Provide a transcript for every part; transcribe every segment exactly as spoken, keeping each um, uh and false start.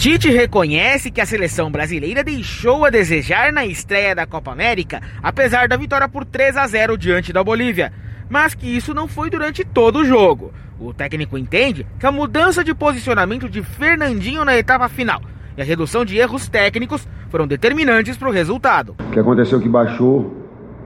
Tite reconhece que a seleção brasileira deixou a desejar na estreia da Copa América, apesar da vitória por três a zero diante da Bolívia, mas que isso não foi durante todo o jogo. O técnico entende que a mudança de posicionamento de Fernandinho na etapa final e a redução de erros técnicos foram determinantes para o resultado. O que aconteceu é que baixou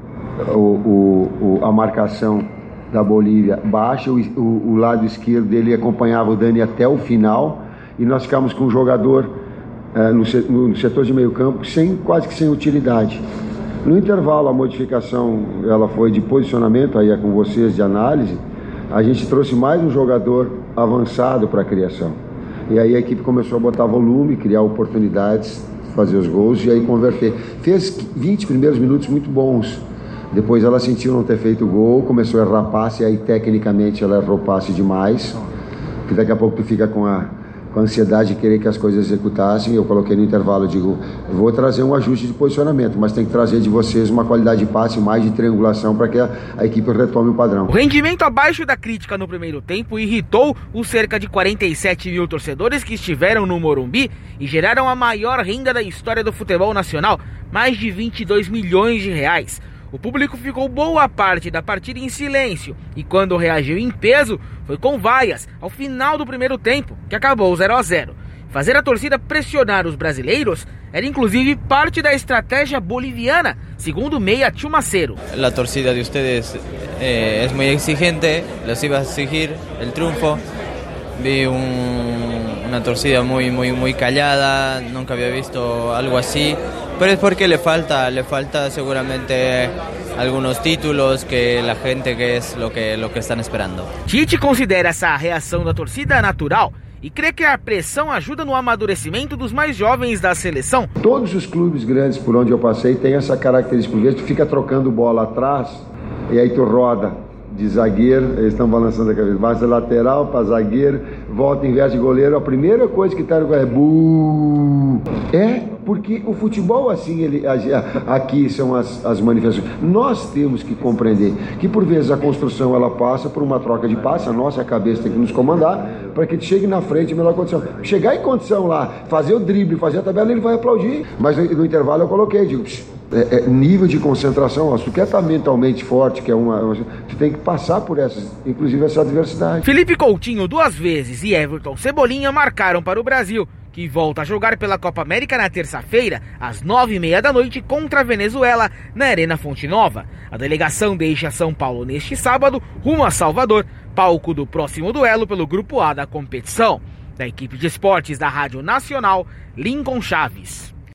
o, o, o, a marcação da Bolívia, baixa o, o, o lado esquerdo dele acompanhava o Dani até o final e nós ficamos com um jogador uh, no, no setor de meio campo sem, quase que sem utilidade. No intervalo a modificação ela foi de posicionamento, aí é com vocês de análise, a gente trouxe mais um jogador avançado para a criação. E aí a equipe começou a botar volume, criar oportunidades, fazer os gols e aí converter. Fez vinte primeiros minutos muito bons. Depois ela sentiu não ter feito gol, começou a errar passe, e aí tecnicamente ela errou passe demais. Que daqui a pouco tu fica com a, com a ansiedade de querer que as coisas executassem. Eu coloquei no intervalo, digo, vou trazer um ajuste de posicionamento, mas tem que trazer de vocês uma qualidade de passe, mais de triangulação para que a, a equipe retome o padrão. O rendimento abaixo da crítica no primeiro tempo irritou os cerca de quarenta e sete mil torcedores que estiveram no Morumbi e geraram a maior renda da história do futebol nacional, mais de vinte e dois milhões de reais. O público ficou boa parte da partida em silêncio e quando reagiu em peso foi com vaias ao final do primeiro tempo, que acabou zero a zero. Fazer a torcida pressionar os brasileiros era inclusive parte da estratégia boliviana, segundo o meia Chumacero. A torcida de ustedes eh, é muito exigente, les iba a exigir el triunfo. Vi un, una torcida muy, muy, muy callada, nunca había visto algo así. Pero es porque le falta, le falta seguramente algunos títulos que la gente que es lo que, lo que están esperando. Tite considera essa reação da torcida natural e crê que a pressão ajuda no amadurecimento dos mais jovens da seleção. Todos os clubes grandes por onde eu passei têm essa característica, por vezes tu fica trocando bola atrás e aí tu roda de zagueiro, eles estão balançando a cabeça, baixa lateral para zagueiro, volta, inverte de goleiro, a primeira coisa que tá no é buuuuh. É, porque o futebol assim, ele, aqui são as, as manifestações. Nós temos que compreender que por vezes a construção ela passa por uma troca de passe, a nossa cabeça tem que nos comandar para que chegue na frente em melhor condição. Chegar em condição lá, fazer o drible, fazer a tabela, ele vai aplaudir. Mas no, no intervalo eu coloquei, digo, É, é, nível de concentração, ó, se tu quer estar mentalmente forte, que é uma, uma, tu tem que passar por essas, inclusive essa adversidade. Felipe Coutinho duas vezes e Everton Cebolinha marcaram para o Brasil, que volta a jogar pela Copa América na terça-feira, às nove e meia da noite, contra a Venezuela, na Arena Fonte Nova. A delegação deixa São Paulo neste sábado, rumo a Salvador, palco do próximo duelo pelo Grupo A da competição. Da equipe de esportes da Rádio Nacional, Lincoln Chaves.